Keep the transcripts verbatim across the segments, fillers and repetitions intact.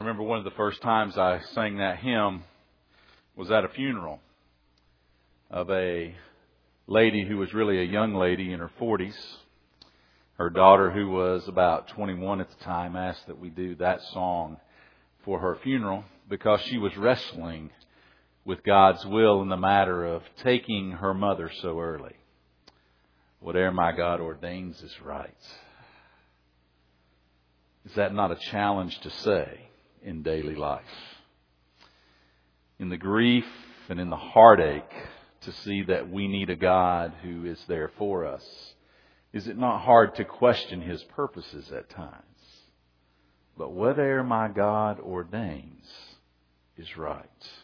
remember one of the first times I sang that hymn was at a funeral of a lady who was really a young lady in her forties. Her daughter, who was about twenty-one at the time, asked that we do that song for her funeral because she was wrestling with God's will in the matter of taking her mother so early. Whatever my God ordains is right. Is that not a challenge to say in daily life? In the grief and in the heartache, to see that we need a God who is there for us. Is it not hard to question His purposes at times? But whatever my God ordains is right.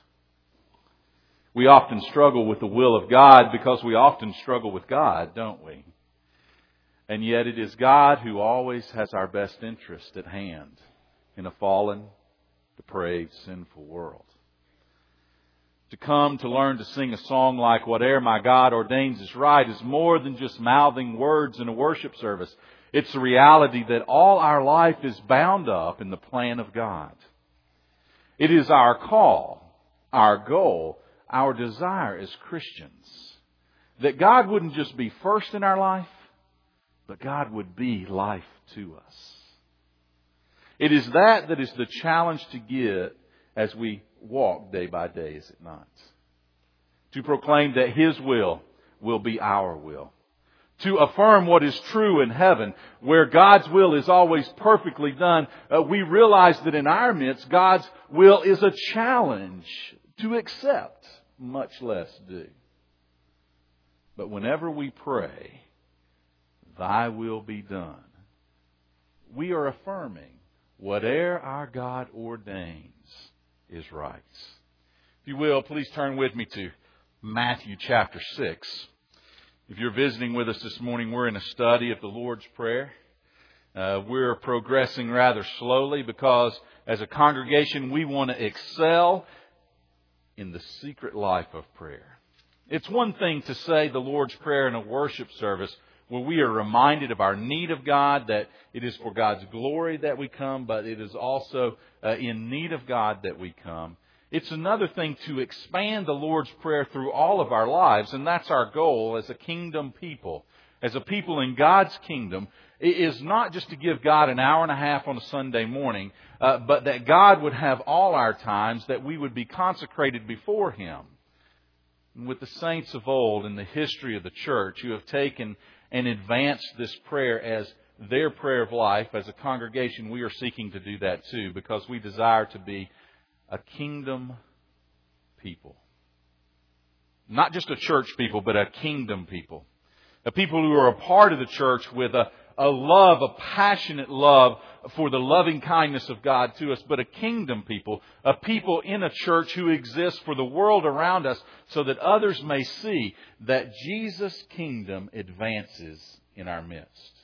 We often struggle with the will of God because we often struggle with God, don't we? And yet it is God who always has our best interest at hand in a fallen, depraved, sinful world. To come to learn to sing a song like Whatever My God Ordains is Right is more than just mouthing words in a worship service. It's the reality that all our life is bound up in the plan of God. It is our call, our goal, our desire as Christians that God wouldn't just be first in our life, but God would be life to us. It is that that is the challenge to get as we walk day by day, is it not? To proclaim that His will will be our will. To affirm what is true in heaven, where God's will is always perfectly done. Uh, we realize that in our midst, God's will is a challenge to accept, much less do. But whenever we pray, Thy will be done, we are affirming whatever our God ordains is right. If you will, please turn with me to Matthew chapter six. If you're visiting with us this morning, we're in a study of the Lord's Prayer. Uh, we're progressing rather slowly because as a congregation we want to excel in the secret life of prayer. It's one thing to say the Lord's Prayer in a worship service where we are reminded of our need of God, that it is for God's glory that we come, but it is also uh, in need of God that we come. It's another thing to expand the Lord's Prayer through all of our lives, and that's our goal as a kingdom people. As a people in God's kingdom, it is not just to give God an hour and a half on a Sunday morning, uh, but that God would have all our times, that we would be consecrated before Him. And with the saints of old in the history of the church who have taken and advanced this prayer as their prayer of life, as a congregation, we are seeking to do that too, because we desire to be a kingdom people. Not just a church people, but a kingdom people. A people who are a part of the church with a, a love, a passionate love for the loving kindness of God to us, but a kingdom people, a people in a church who exists for the world around us so that others may see that Jesus' kingdom advances in our midst.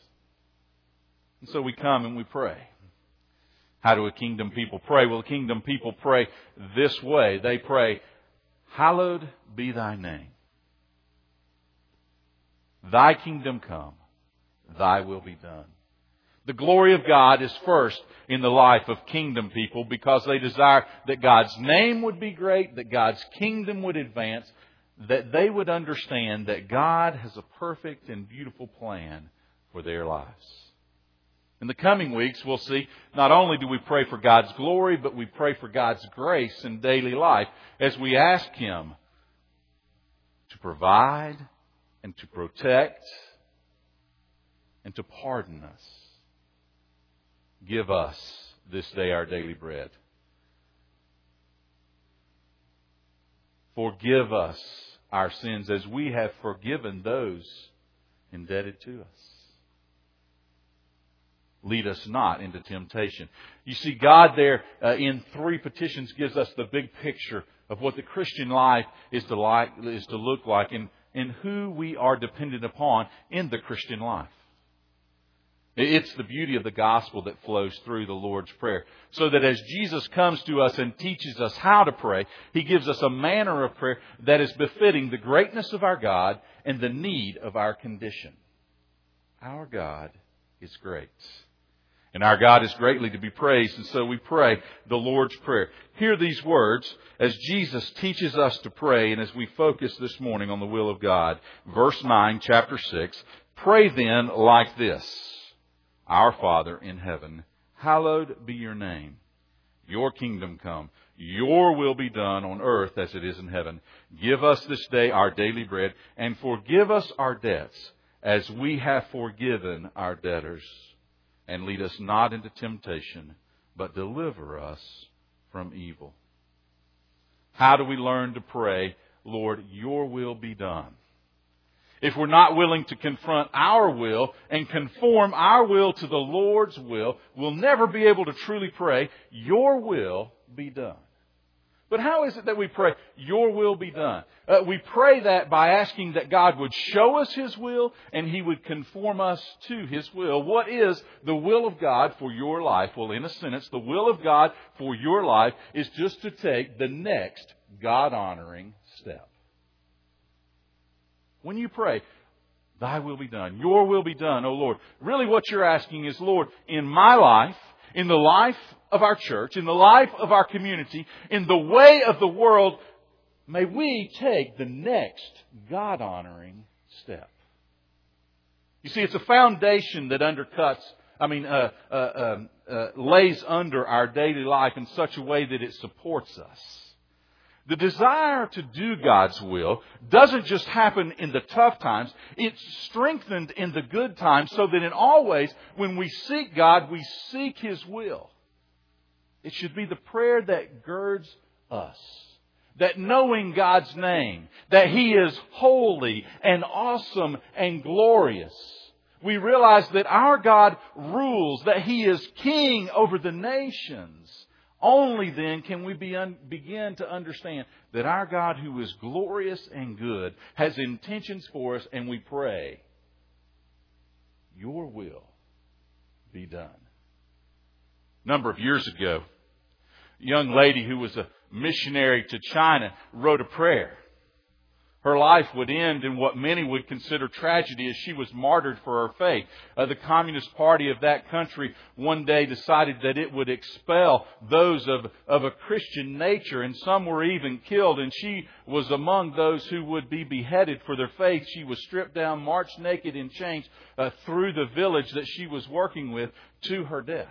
And so we come and we pray. How do a kingdom people pray? Well, kingdom people pray this way. They pray, Hallowed be Thy name. Thy kingdom come. Thy will be done. The glory of God is first in the life of kingdom people because they desire that God's name would be great, that God's kingdom would advance, that they would understand that God has a perfect and beautiful plan for their lives. In the coming weeks, we'll see not only do we pray for God's glory, but we pray for God's grace in daily life as we ask Him to provide and to protect and to pardon us. Give us this day our daily bread. Forgive us our sins as we have forgiven those indebted to us. Lead us not into temptation. You see, God there uh, in three petitions gives us the big picture of what the Christian life is to like, is to look like, and, and who we are dependent upon in the Christian life. It's the beauty of the gospel that flows through the Lord's Prayer. So that as Jesus comes to us and teaches us how to pray, He gives us a manner of prayer that is befitting the greatness of our God and the need of our condition. Our God is great. And our God is greatly to be praised, and so we pray the Lord's Prayer. Hear these words as Jesus teaches us to pray, and as we focus this morning on the will of God. Verse nine, chapter six. Pray then like this. Our Father in heaven, hallowed be your name. Your kingdom come. Your will be done on earth as it is in heaven. Give us this day our daily bread, and forgive us our debts as we have forgiven our debtors. And lead us not into temptation, but deliver us from evil. How do we learn to pray, Lord, your will be done? If we're not willing to confront our will and conform our will to the Lord's will, we'll never be able to truly pray, your will be done. But how is it that we pray, your will be done? Uh, we pray that by asking that God would show us His will and He would conform us to His will. What is the will of God for your life? Well, in a sentence, the will of God for your life is just to take the next God-honoring step. When you pray, thy will be done, your will be done, O Lord. Really what you're asking is, Lord, in my life, in the life of our church, in the life of our community, in the way of the world, may we take the next God-honoring step. You see, it's a foundation that undercuts, I mean, uh, uh, uh, uh, lays under our daily life in such a way that it supports us. The desire to do God's will doesn't just happen in the tough times. It's strengthened in the good times so that in all ways, when we seek God, we seek His will. It should be the prayer that girds us. That knowing God's name, that He is holy and awesome and glorious. We realize that our God rules, that He is king over the nations. Only then can we be un- begin to understand that our God, who is glorious and good, has intentions for us, and we pray, your will be done. A number of years ago, a young lady who was a missionary to China wrote a prayer. Her life would end in what many would consider tragedy as she was martyred for her faith. Uh, the Communist Party of that country one day decided that it would expel those of, of a Christian nature, and some were even killed, and she was among those who would be beheaded for their faith. She was stripped down, marched naked in chains uh, through the village that she was working with to her death.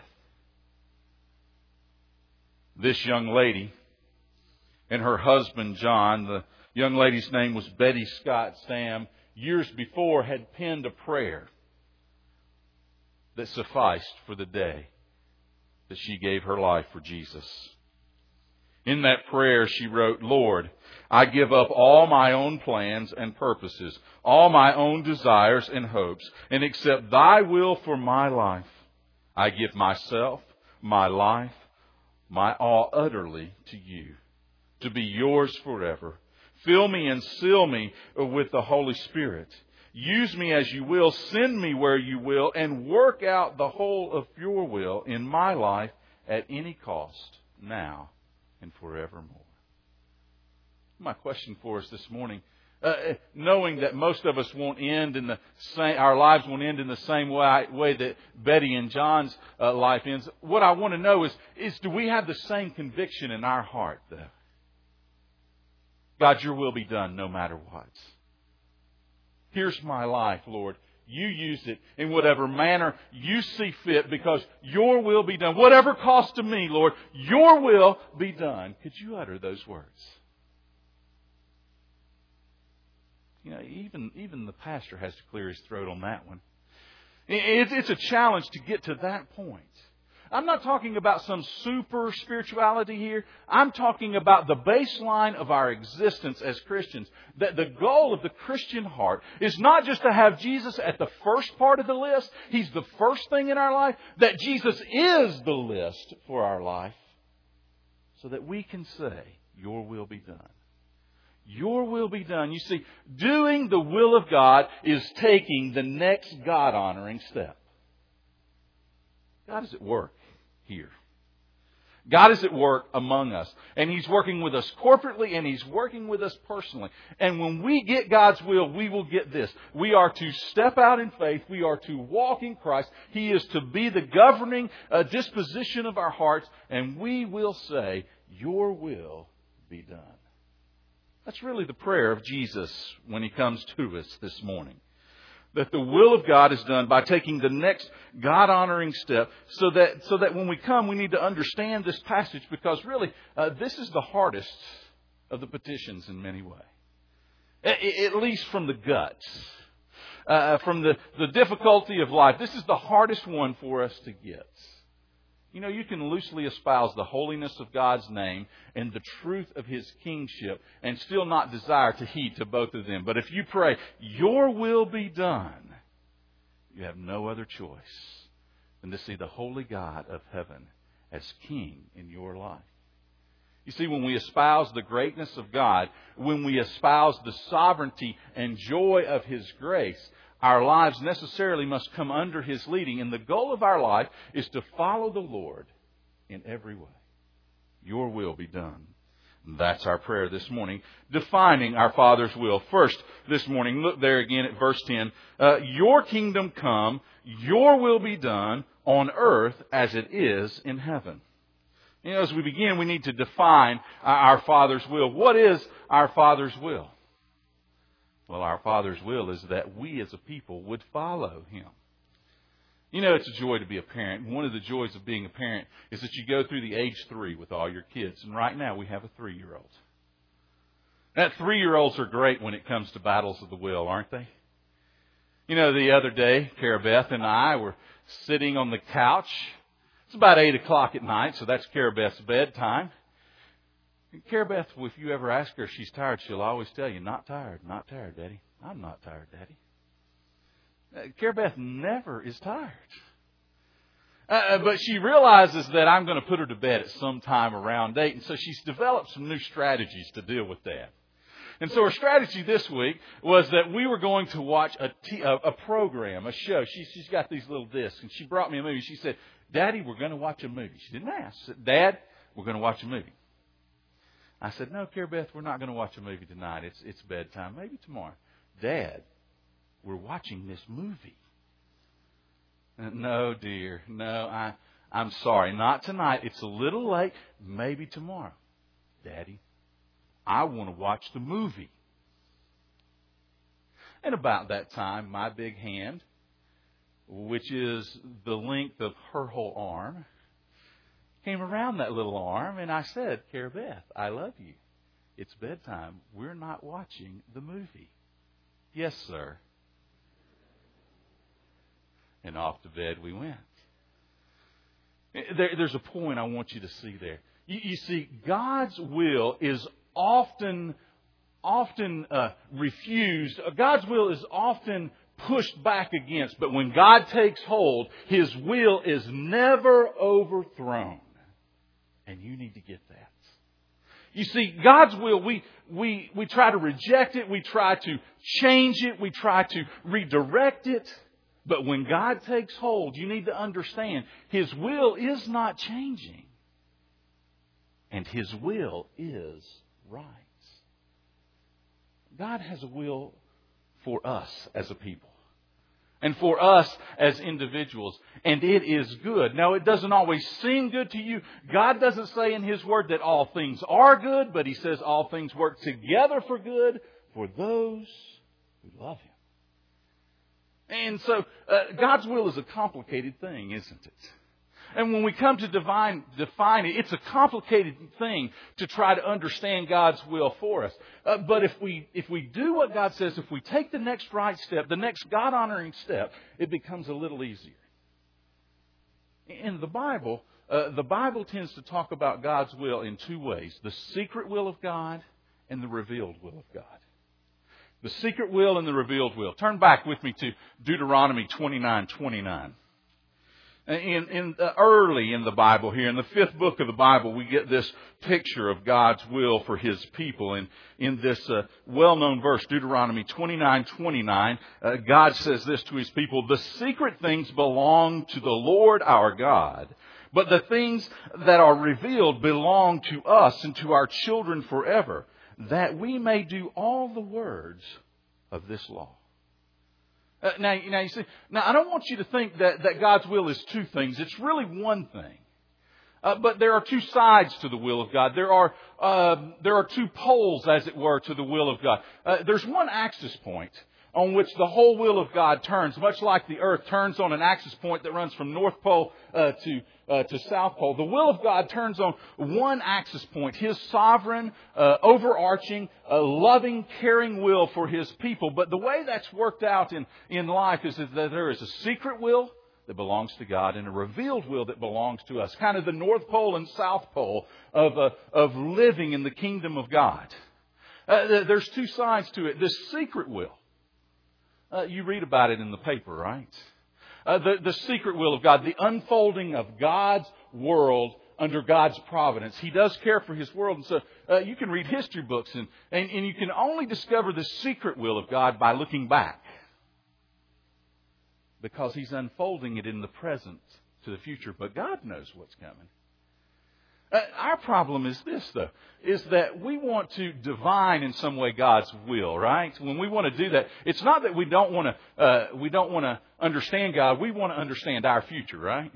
This young lady and her husband, John, the young lady's name was Betty Scott Sam, years before had penned a prayer that sufficed for the day that she gave her life for Jesus. In that prayer she wrote, Lord, I give up all my own plans and purposes, all my own desires and hopes, and accept Thy will for my life. I give myself, my life, my all utterly to You, to be Yours forever. Fill me and seal me with the Holy Spirit. Use me as You will. Send me where You will. And work out the whole of Your will in my life at any cost, now and forevermore. My question for us this morning, uh, knowing that most of us won't end in the same, our lives won't end in the same way, way that Betty and John's uh, life ends. What I want to know is, is do we have the same conviction in our heart, though? God, Your will be done no matter what. Here's my life, Lord. You use it in whatever manner You see fit because Your will be done. Whatever cost to me, Lord, Your will be done. Could you utter those words? You know, even, even the pastor has to clear his throat on that one. It's, it's a challenge to get to that point. I'm not talking about some super spirituality here. I'm talking about the baseline of our existence as Christians. That the goal of the Christian heart is not just to have Jesus at the first part of the list. He's the first thing in our life. That Jesus is the list for our life. So that we can say, Your will be done. Your will be done. You see, doing the will of God is taking the next God-honoring step. God is at work here. God is at work among us. And He's working with us corporately and He's working with us personally. And when we get God's will, we will get this. We are to step out in faith. We are to walk in Christ. He is to be the governing uh, disposition of our hearts. And we will say, your will be done. That's really the prayer of Jesus when He comes to us this morning. That the will of God is done by taking the next God-honoring step so that so that when we come, we need to understand this passage because really, uh, this is the hardest of the petitions in many ways. At least from the guts, uh, from the, the difficulty of life. This is the hardest one for us to get. You know, you can loosely espouse the holiness of God's name and the truth of His kingship and still not desire to heed to both of them. But if you pray, your will be done, you have no other choice than to see the holy God of heaven as King in your life. You see, when we espouse the greatness of God, when we espouse the sovereignty and joy of His grace, our lives necessarily must come under His leading. And the goal of our life is to follow the Lord in every way. Your will be done. And that's our prayer this morning, defining our Father's will. First, this morning, look there again at verse ten. Uh, your kingdom come, your will be done on earth as it is in heaven. You know, as we begin, we need to define our Father's will. What is our Father's will? Well, our Father's will is that we as a people would follow Him. You know, it's a joy to be a parent. One of the joys of being a parent is that you go through the age three with all your kids. And right now we have a three-year-old. That three-year-olds are great when it comes to battles of the will, aren't they? You know, the other day, Cara Beth and I were sitting on the couch. It's about eight o'clock at night, so that's Cara Beth's bedtime. Cara Beth, if you ever ask her if she's tired, she'll always tell you, not tired, not tired, Daddy. I'm not tired, Daddy. Uh, Cara Beth never is tired. Uh, but she realizes that I'm going to put her to bed at some time around eight, and so she's developed some new strategies to deal with that. And so her strategy this week was that we were going to watch a, t- a, a program, a show. She, she's got these little discs, and she brought me a movie. She said, Daddy, we're going to watch a movie. She didn't ask. She said, Dad, we're going to watch a movie. I said, no, Cara Beth, we're not going to watch a movie tonight. It's it's bedtime. Maybe tomorrow. Dad, we're watching this movie. No, dear. No, I, I'm sorry. Not tonight. It's a little late. Maybe tomorrow. Daddy, I want to watch the movie. And about that time, my big hand, which is the length of her whole arm, came around that little arm, and I said, Cara Beth, I love you. It's bedtime. We're not watching the movie. Yes, sir. And off to bed we went. There, there's a point I want you to see there. You, you see, God's will is often, often uh, refused. God's will is often pushed back against. But when God takes hold, His will is never overthrown. And you need to get that. You see, God's will, we, we, we try to reject it. We try to change it. We try to redirect it. But when God takes hold, you need to understand His will is not changing. And His will is right. God has a will for us as a people. And for us as individuals. And it is good. Now, it doesn't always seem good to you. God doesn't say in His Word that all things are good, but He says all things work together for good for those who love Him. And so, uh, God's will is a complicated thing, isn't it? And when we come to divine, define it, it's a complicated thing to try to understand God's will for us. Uh, but if we if we do what God says, if we take the next right step, the next God-honoring step, it becomes a little easier. In the Bible, uh, the Bible tends to talk about God's will in two ways. The secret will of God and the revealed will of God. The secret will and the revealed will. Turn back with me to Deuteronomy twenty-nine twenty-nine. In, in uh, early in the Bible here, in the fifth book of the Bible, we get this picture of God's will for His people. And in this uh, well-known verse, Deuteronomy twenty-nine twenty-nine, uh, God says this to His people, "The secret things belong to the Lord our God, But the things that are revealed belong to us and to our children forever, that we may do all the words of this law. Uh, now, now you see, now I don't want you to think that, that God's will is two things. It's really one thing. Uh, but there are two sides to the will of God. There are uh, there are two poles, as it were, to the will of God. Uh, there's one axis point on which the whole will of God turns, much like the earth turns on an axis point that runs from North Pole uh, to uh, to South Pole. The will of God turns on one axis point, His sovereign, uh, overarching, uh, loving, caring will for His people. But the way that's worked out in, in life is that there is a secret will that belongs to God and a revealed will that belongs to us. Kind of the North Pole and South Pole of, uh, of living in the kingdom of God. Uh, there's two sides to it. This secret will. Uh, you read about it in the paper, right? Uh, the, the secret will of God, the unfolding of God's world under God's providence. He does care for His world. And so uh, you can read history books and, and, and you can only discover the secret will of God by looking back. Because He's unfolding it in the present to the future. But God knows what's coming. Uh, our problem is this, though, is that we want to divine in some way God's will, right? When we want to do that, it's not that we don't want to uh, we don't want to understand God. We want to understand our future, right?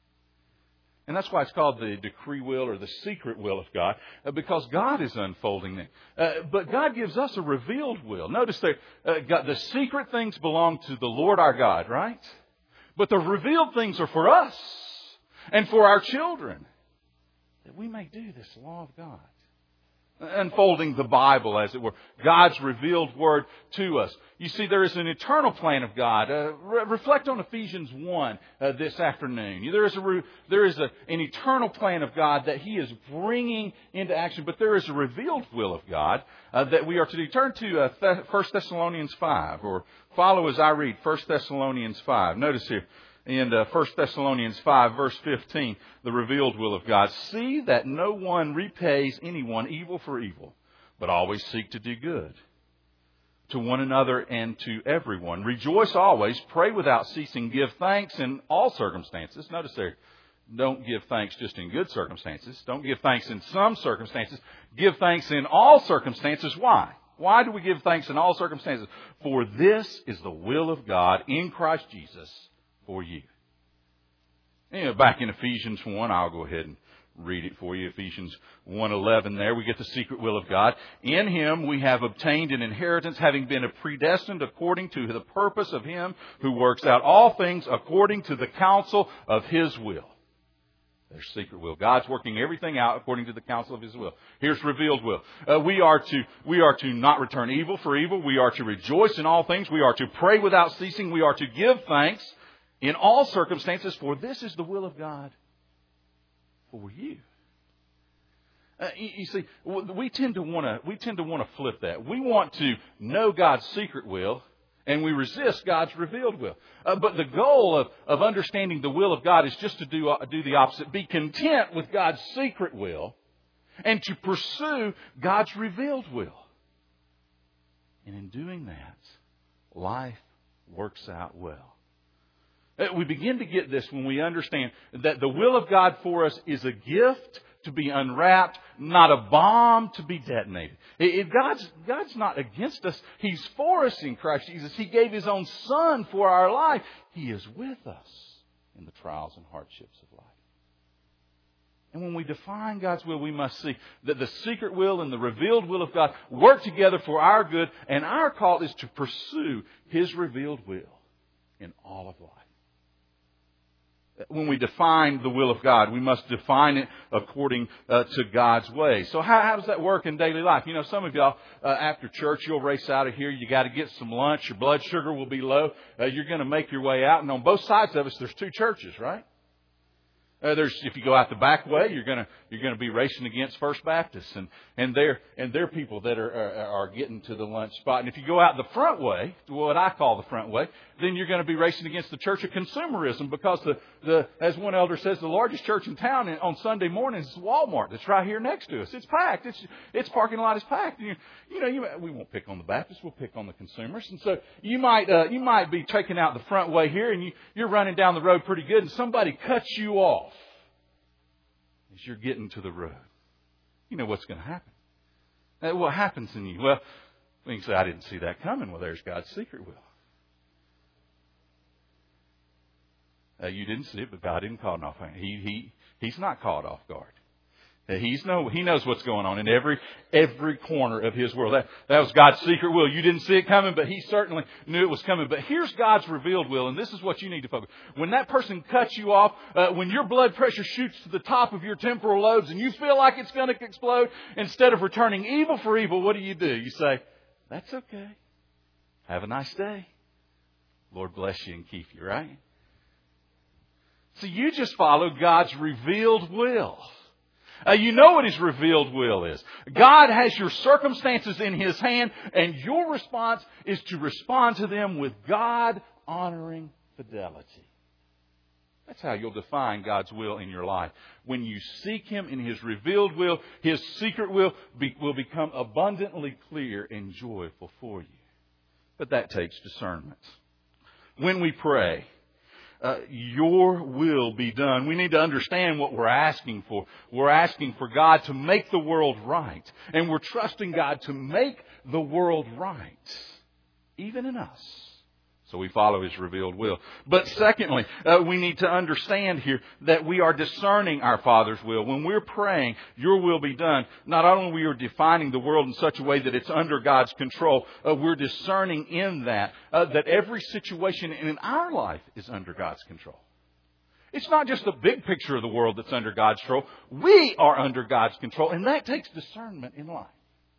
And that's why it's called the decree will or the secret will of God, uh, because God is unfolding it. Uh, but God gives us a revealed will. Notice that uh, God, the secret things belong to the Lord our God, right? But the revealed things are for us and for our children, that we may do this law of God. Unfolding the Bible, as it were. God's revealed Word to us. You see, there is an eternal plan of God. Uh, re- reflect on Ephesians one uh, this afternoon. There is, a re- there is a, an eternal plan of God that He is bringing into action. But there is a revealed will of God uh, that we are to do. Turn to uh, Th- First Thessalonians five, or follow as I read First Thessalonians five. Notice here. In uh, First Thessalonians five, verse fifteen, the revealed will of God. See that no one repays anyone evil for evil, but always seek to do good to one another and to everyone. Rejoice always, pray without ceasing, give thanks in all circumstances. Notice there, don't give thanks just in good circumstances. Don't give thanks in some circumstances. Give thanks in all circumstances. Why? Why do we give thanks in all circumstances? For this is the will of God in Christ Jesus for you. Anyway, back in Ephesians one, I'll go ahead and read it for you. Ephesians one eleven there, we get the secret will of God. In Him we have obtained an inheritance, having been predestined according to the purpose of Him who works out all things according to the counsel of His will. There's secret will. God's working everything out according to the counsel of His will. Here's revealed will. Uh, we are to we are to not return evil for evil. We are to rejoice in all things. We are to pray without ceasing. We are to give thanks in all circumstances, for this is the will of God for you. Uh, you, you see, we tend to want to we tend to want to flip that. We want to know God's secret will, and we resist God's revealed will. Uh, but the goal of, of understanding the will of God is just to do uh, do the opposite. Be content with God's secret will, and to pursue God's revealed will. And in doing that, life works out well. We begin to get this when we understand that the will of God for us is a gift to be unwrapped, not a bomb to be detonated. If God's, God's not against us. He's for us in Christ Jesus. He gave His own Son for our life. He is with us in the trials and hardships of life. And when we define God's will, we must see that the secret will and the revealed will of God work together for our good, and our call is to pursue His revealed will in all of life. When we define the will of God, we must define it according uh, to God's way. So how, how does that work in daily life? You know, some of y'all, uh, after church, you'll race out of here. You got to get some lunch. Your blood sugar will be low. Uh, you're going to make your way out. And on both sides of us, there's two churches, right? Uh, there's if you go out the back way, you're gonna you're gonna be racing against First Baptist, and and they're and they're people that are, are are getting to the lunch spot. And if you go out the front way, what I call the front way, then you're going to be racing against the church of consumerism, because the the as one elder says, the largest church in town on Sunday mornings is Walmart. That's right here next to us. It's packed. It's its parking lot is packed. And you, you know, you we won't pick on the Baptists. We'll pick on the consumers. And so you might uh, you might be taking out the front way here, and you you're running down the road pretty good, and somebody cuts you off as you're getting to the road, you know what's going to happen. Uh, what happens in you? Well, you can say, I didn't see that coming. Well, there's God's secret will. Uh, you didn't see it, but God didn't caught off. He he He's not caught off guard. Uh, he's no He knows what's going on in every every corner of His world. That that was God's secret will. You didn't see it coming, but He certainly knew it was coming. But here's God's revealed will, and this is what you need to focus. When that person cuts you off, uh, when your blood pressure shoots to the top of your temporal lobes, and you feel like it's going to explode, instead of returning evil for evil, what do you do? You say, "That's okay. Have a nice day. Lord bless you and keep you." Right? So you just follow God's revealed will. Uh, you know what His revealed will is. God has your circumstances in His hand, and your response is to respond to them with God-honoring fidelity. That's how you'll define God's will in your life. When you seek Him in His revealed will, His secret will be, will become abundantly clear and joyful for you. But that takes discernment. When we pray, Uh, your will be done. We need to understand what we're asking for. We're asking for God to make the world right. And we're trusting God to make the world right, even in us. So we follow His revealed will. But secondly, uh, we need to understand here that we are discerning our Father's will. When we're praying, your will be done, not only we are defining the world in such a way that it's under God's control, uh, we're discerning in that, uh, that every situation in our life is under God's control. It's not just the big picture of the world that's under God's control. We are under God's control, and that takes discernment in life.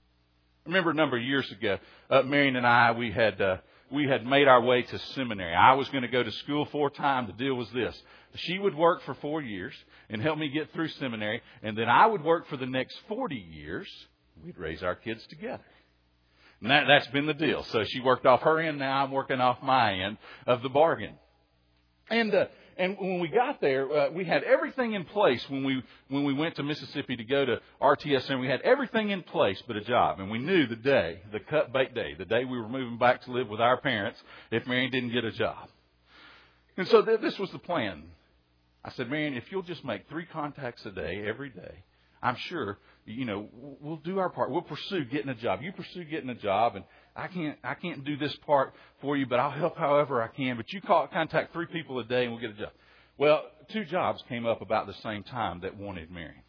I remember a number of years ago, uh, Marion and I, we had... Uh, We had made our way to seminary. I was going to go to school full time. The deal was this. She would work for four years and help me get through seminary. And then I would work for the next forty years. We'd raise our kids together. And that, that's been the deal. So she worked off her end. Now I'm working off my end of the bargain. And, uh, and when we got there, uh, we had everything in place when we, when we went to Mississippi to go to R T S M. We had everything in place but a job. And we knew the day, the cut bait day, the day we were moving back to live with our parents, if Marion didn't get a job. And so th- this was the plan. I said, Marion, if you'll just make three contacts a day, every day, I'm sure, you know, we'll do our part. We'll pursue getting a job. You pursue getting a job, and I can't, I can't do this part for you, but I'll help however I can. But you call, contact three people a day, and we'll get a job. Well, two jobs came up about the same time that wanted Marion.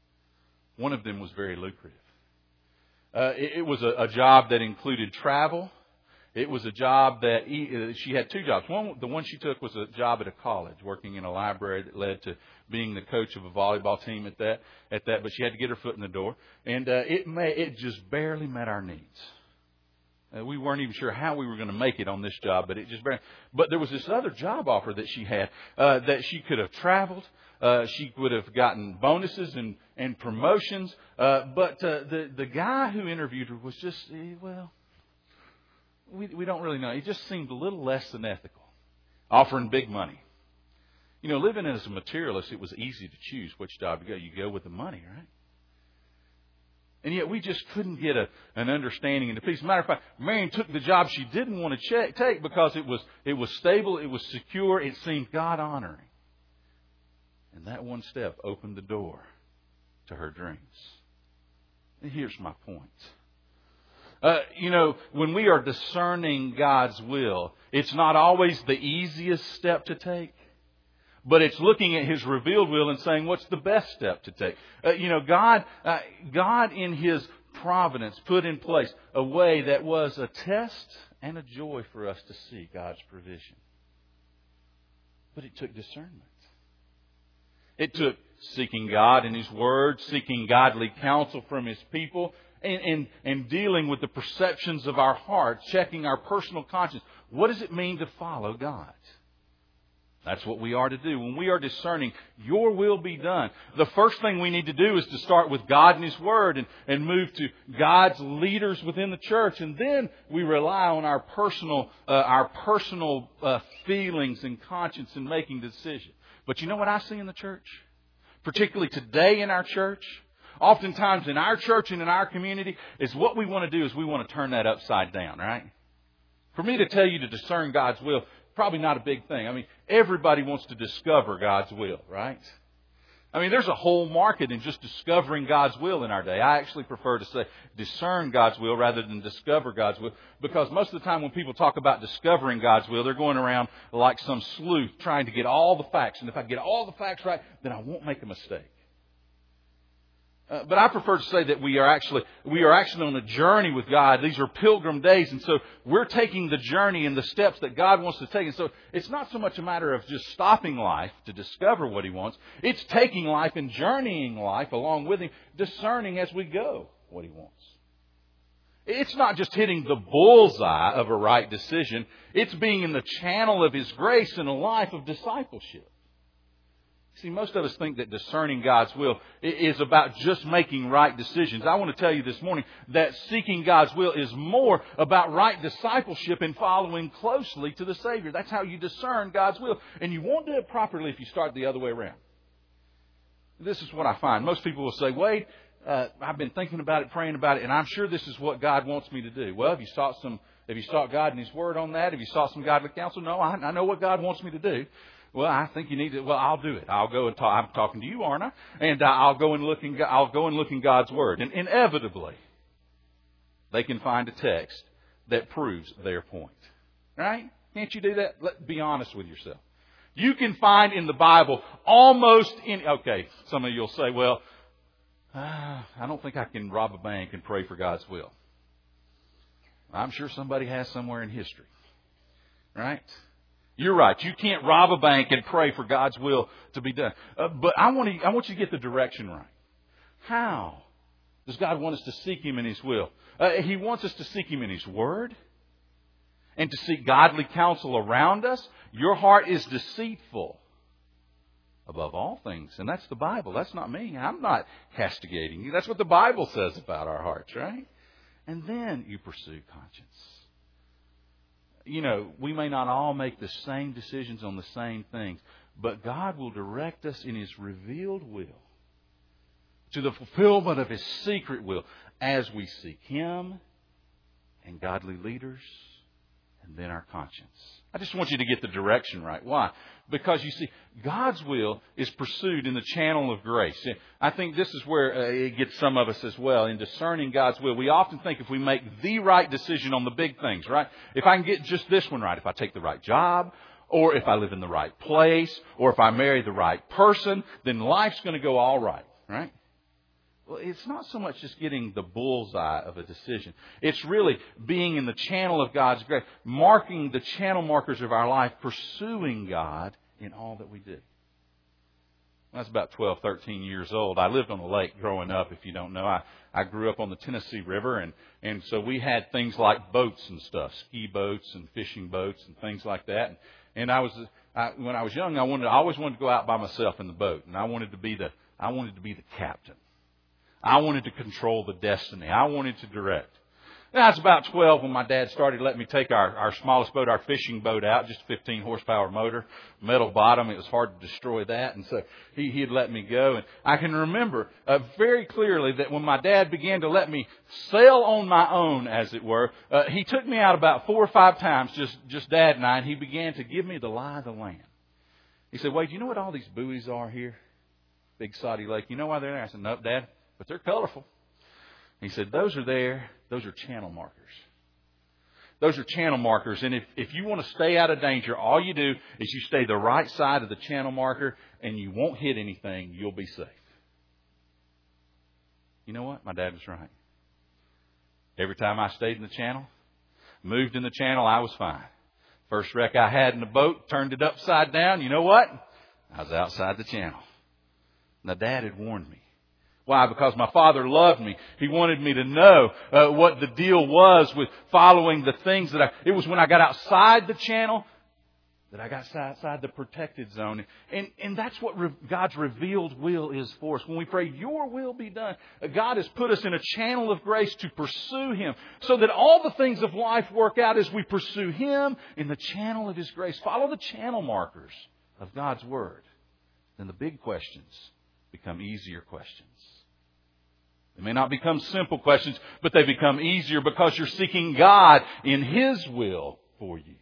One of them was very lucrative. Uh, it, it was a, a job that included travel. It was a job that he, uh, she had two jobs. One, the one she took was a job at a college, working in a library that led to being the coach of a volleyball team at that. At that, but she had to get her foot in the door, and uh, it may, it just barely met our needs. Uh, we weren't even sure how we were going to make it on this job, but it just barely. But there was this other job offer that she had uh, that she could have traveled. Uh, she would have gotten bonuses and and promotions. Uh, but uh, the the guy who interviewed her was just well. We we don't really know. He just seemed a little less than ethical, offering big money. You know, living as a materialist, it was easy to choose which job to go. You go with the money, right? And yet we just couldn't get a, an understanding and a peace. As a matter of fact, Marion took the job she didn't want to check, take because it was it was stable, it was secure, it seemed God-honoring. And that one step opened the door to her dreams. And here's my point. Uh, you know, when we are discerning God's will, it's not always the easiest step to take. But it's looking at His revealed will and saying, what's the best step to take? Uh, you know, God, uh, God in His providence put in place a way that was a test and a joy for us to see God's provision. But it took discernment. It took seeking God in His Word, seeking godly counsel from His people, and, and, and dealing with the perceptions of our hearts, checking our personal conscience. What does it mean to follow God? That's what we are to do. When we are discerning, your will be done. The first thing we need to do is to start with God and His Word and, and move to God's leaders within the church. And then we rely on our personal, uh, our personal uh, feelings and conscience in making decisions. But you know what I see in the church? Particularly today in our church, oftentimes in our church and in our community, is what we want to do is we want to turn that upside down, right? For me to tell you to discern God's will, probably not a big thing. I mean, everybody wants to discover God's will, right? I mean, there's a whole market in just discovering God's will in our day. I actually prefer to say discern God's will rather than discover God's will, because most of the time when people talk about discovering God's will, they're going around like some sleuth trying to get all the facts. And if I get all the facts right, then I won't make a mistake. Uh, but I prefer to say that we are actually we are actually on a journey with God. These are pilgrim days, and so we're taking the journey and the steps that God wants to take. And so it's not so much a matter of just stopping life to discover what He wants. It's taking life and journeying life along with Him, discerning as we go what He wants. It's not just hitting the bullseye of a right decision. It's being in the channel of His grace in a life of discipleship. See, most of us think that discerning God's will is about just making right decisions. I want to tell you this morning that seeking God's will is more about right discipleship and following closely to the Savior. That's how you discern God's will. And you won't do it properly if you start the other way around. This is what I find. Most people will say, Wade, uh, I've been thinking about it, praying about it, and I'm sure this is what God wants me to do. Well, have you sought some, have you sought God and His Word on that? Have you sought some godly counsel? No, I, I know what God wants me to do. Well, I think you need to. Well, I'll do it. I'll go and talk. I'm talking to you, aren't I? And uh, I'll go and look in. I'll go and look in God's Word, and inevitably, they can find a text that proves their point. Right? Can't you do that? Let be honest with yourself. You can find in the Bible almost any. Okay, some of you'll say, "Well, uh, I don't think I can rob a bank and pray for God's will." I'm sure somebody has somewhere in history, right? You're right. You can't rob a bank and pray for God's will to be done. Uh, but I want to, I want you to get the direction right. How does God want us to seek Him in His will? Uh, he wants us to seek Him in His Word and to seek godly counsel around us. Your heart is deceitful above all things. And that's the Bible. That's not me. I'm not castigating you. That's what the Bible says about our hearts, right? And then you pursue conscience. You know, we may not all make the same decisions on the same things, but God will direct us in His revealed will to the fulfillment of His secret will as we seek Him and godly leaders and then our conscience. I just want you to get the direction right. Why? Because you see, God's will is pursued in the channel of grace. I think this is where uh, it gets some of us as well. In discerning God's will, we often think if we make the right decision on the big things, right? If I can get just this one right, if I take the right job, or if I live in the right place, or if I marry the right person, then life's going to go all right, right? Well, it's not so much just getting the bullseye of a decision. It's really being in the channel of God's grace, marking the channel markers of our life, pursuing God in all that we do. When I was about twelve, thirteen years old, I lived on a lake growing up, if you don't know. I, I grew up on the Tennessee River, and, and so we had things like boats and stuff, ski boats and fishing boats and things like that. And, and I was, I, when I was young, I wanted, I always wanted to go out by myself in the boat, and I wanted to be the, I wanted to be the captain. I wanted to control the destiny. I wanted to direct. And I was about twelve when my dad started letting me take our, our smallest boat, our fishing boat out, just a fifteen horsepower motor, metal bottom. It was hard to destroy that. And so he, he had let me go. And I can remember uh, very clearly that when my dad began to let me sail on my own, as it were, uh, he took me out about four or five times, just, just Dad and I, and he began to give me the lie of the land. He said, Wade, you know what all these buoys are here? Big Soddy Lake. You know why they're there? I said, nope, Dad. But they're colorful. He said, those are there. Those are channel markers. Those are channel markers. And if, if you want to stay out of danger, all you do is you stay the right side of the channel marker and you won't hit anything. You'll be safe. You know what? My dad was right. Every time I stayed in the channel, moved in the channel, I was fine. First wreck I had in the boat, turned it upside down. You know what? I was outside the channel. Now, Dad had warned me. Why? Because my father loved me. He wanted me to know uh, what the deal was with following the things that I... It was when I got outside the channel that I got outside the protected zone. And, and that's what re- God's revealed will is for us. When we pray, your will be done, uh, God has put us in a channel of grace to pursue Him so that all the things of life work out as we pursue Him in the channel of His grace. Follow the channel markers of God's Word. Then the big questions become easier questions. They may not become simple questions, but they become easier because you're seeking God in His will for you.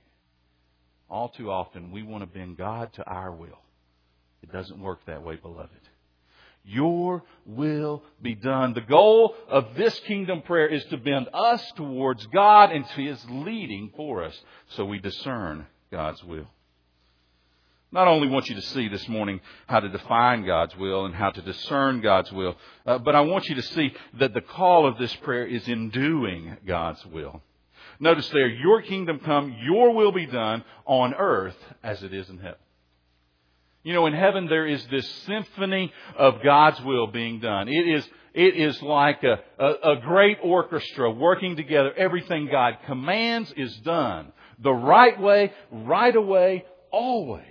All too often, we want to bend God to our will. It doesn't work that way, beloved. Your will be done. The goal of this kingdom prayer is to bend us towards God and to His leading for us so we discern God's will. Not only want you to see this morning how to define God's will and how to discern God's will, uh, but I want you to see that the call of this prayer is in doing God's will. Notice there, your kingdom come, your will be done on earth as it is in heaven. You know, in heaven there is this symphony of God's will being done. It is, it is like a, a, a great orchestra working together. Everything God commands is done. The right way, right away, always.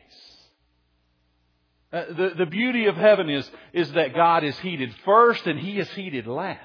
Uh, the, the beauty of heaven is, is that God is heeded first and He is heeded last.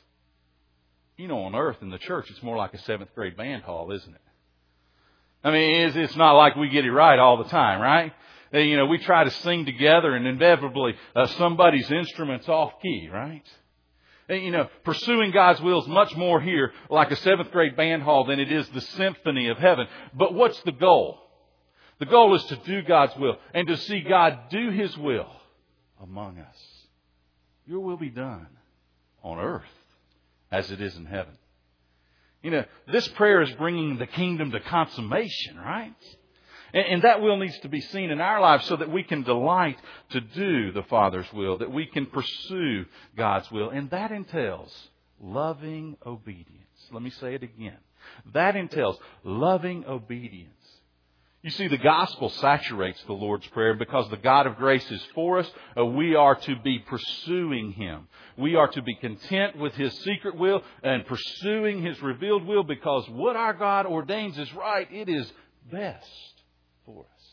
You know, on earth in the church, it's more like a seventh grade band hall, isn't it? I mean, it's, it's not like we get it right all the time, right? You know, we try to sing together and inevitably uh, somebody's instrument's off key, right? And, you know, pursuing God's will is much more here like a seventh grade band hall than it is the symphony of heaven. But what's the goal? The goal is to do God's will and to see God do His will among us. Your will be done on earth as it is in heaven. You know, this prayer is bringing the kingdom to consummation, right? And, and that will needs to be seen in our lives so that we can delight to do the Father's will, that we can pursue God's will. And that entails loving obedience. Let me say it again. That entails loving obedience. You see, the gospel saturates the Lord's Prayer because the God of grace is for us. Uh, we are to be pursuing Him. We are to be content with His secret will and pursuing His revealed will because what our God ordains is right. It is best for us.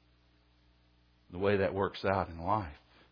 The way that works out in life,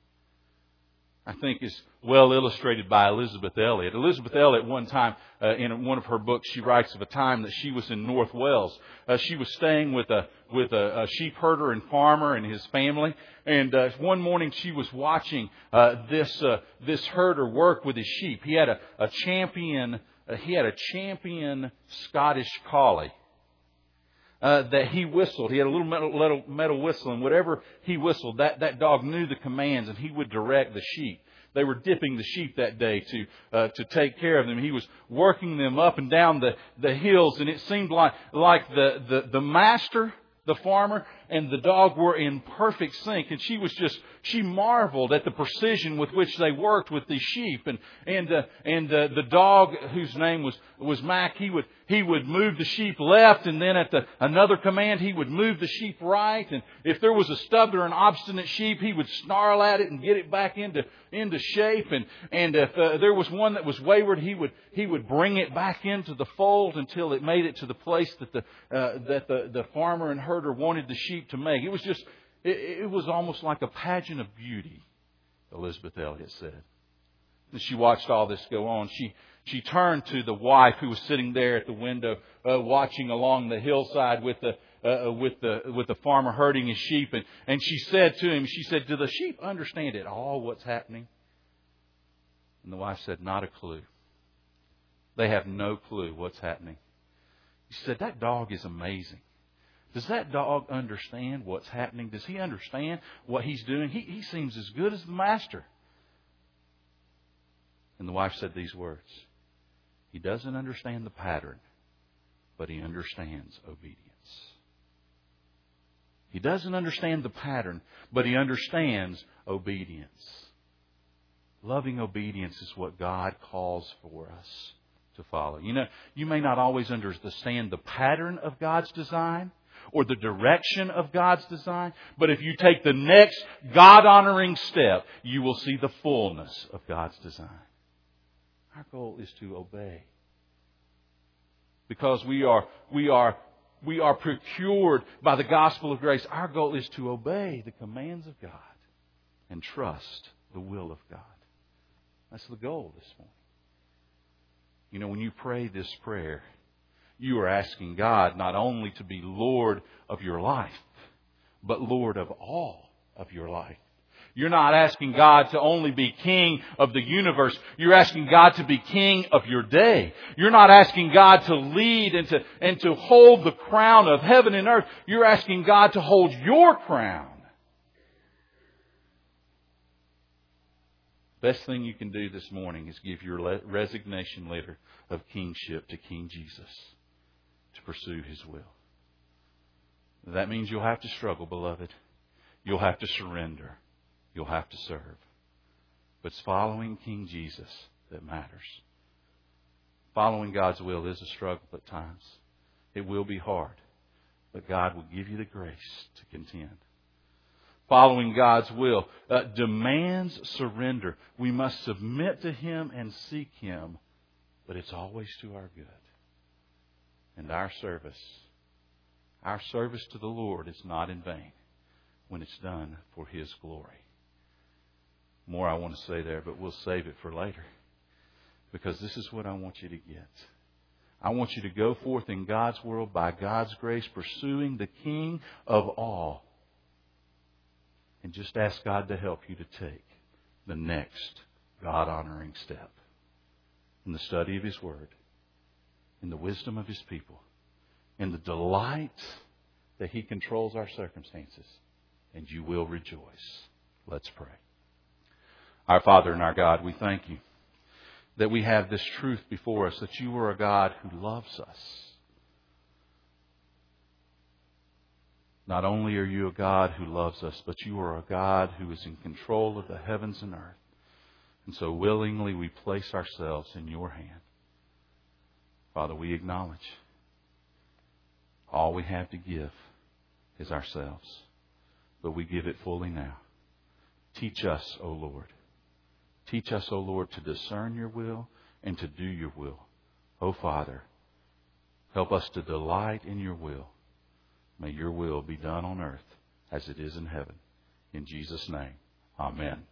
I think, is well illustrated by Elisabeth Elliot. Elisabeth Elliot, one time uh, in one of her books, she writes of a time that she was in North Wales. Uh, she was staying with a with a, a sheep herder and farmer and his family. And uh, one morning she was watching uh, this uh, this herder work with his sheep. He had a, a champion. Uh, he had a champion Scottish collie. Uh, that he whistled. He had a little metal, metal, metal whistle, and whatever he whistled, that, that dog knew the commands, and he would direct the sheep. They were dipping the sheep that day to uh, to take care of them. He was working them up and down the, the hills, and it seemed like like the, the, the master, the farmer, and the dog were in perfect sync. And she was just, she marveled at the precision with which they worked with these sheep. And and uh, and uh, the dog, whose name was was Mac, he would he would move the sheep left, and then at the another command he would move the sheep right. And if there was a stubborn or an obstinate sheep, he would snarl at it and get it back into into shape. And and if uh, there was one that was wayward, he would he would bring it back into the fold until it made it to the place that the uh, that the the farmer and herder wanted the sheep to make. It was just, it, it was almost like a pageant of beauty, Elisabeth Elliot said. As she watched all this go on, she she turned to the wife who was sitting there at the window, uh, watching along the hillside with the uh, with the with the farmer herding his sheep, and and she said to him, she said, "Do the sheep understand at all what's happening?" And the wife said, "Not a clue. They have no clue what's happening." She said, "That dog is amazing. Does that dog understand what's happening? Does he understand what he's doing? He, he seems as good as the master." And the wife said these words, "He doesn't understand the pattern, but he understands obedience." He doesn't understand the pattern, but he understands obedience. Loving obedience is what God calls for us to follow. You know, you may not always understand the pattern of God's design or the direction of God's design, but if you take the next God-honoring step, you will see the fullness of God's design. Our goal is to obey. Because we are we are we are procured by the gospel of grace. Our goal is to obey the commands of God and trust the will of God. That's the goal this morning. You know, when you pray this prayer, you are asking God not only to be Lord of your life, but Lord of all of your life. You're not asking God to only be King of the universe. You're asking God to be King of your day. You're not asking God to lead and to, and to hold the crown of heaven and earth. You're asking God to hold your crown. Best thing you can do this morning is give your le- resignation letter of kingship to King Jesus to pursue His will. That means you'll have to struggle, beloved. You'll have to surrender. You'll have to serve. But it's following King Jesus that matters. Following God's will is a struggle at times. It will be hard. But God will give you the grace to contend. Following God's will uh, demands surrender. We must submit to Him and seek Him, but it's always to our good. And our service, our service to the Lord is not in vain when it's done for His glory. More I want to say there, but we'll save it for later. Because this is what I want you to get. I want you to go forth in God's world by God's grace, pursuing the King of all. And just ask God to help you to take the next God-honoring step in the study of His Word, in the wisdom of His people, in the delight that He controls our circumstances, and you will rejoice. Let's pray. Our Father and our God, we thank You that we have this truth before us, that You are a God who loves us. Not only are You a God who loves us, but You are a God who is in control of the heavens and earth. And so willingly we place ourselves in Your hand. Father, we acknowledge all we have to give is ourselves. But we give it fully now. Teach us, O Lord. Teach us, O Lord, to discern Your will and to do Your will. O Father, help us to delight in Your will. May Your will be done on earth as it is in heaven. In Jesus' name, amen.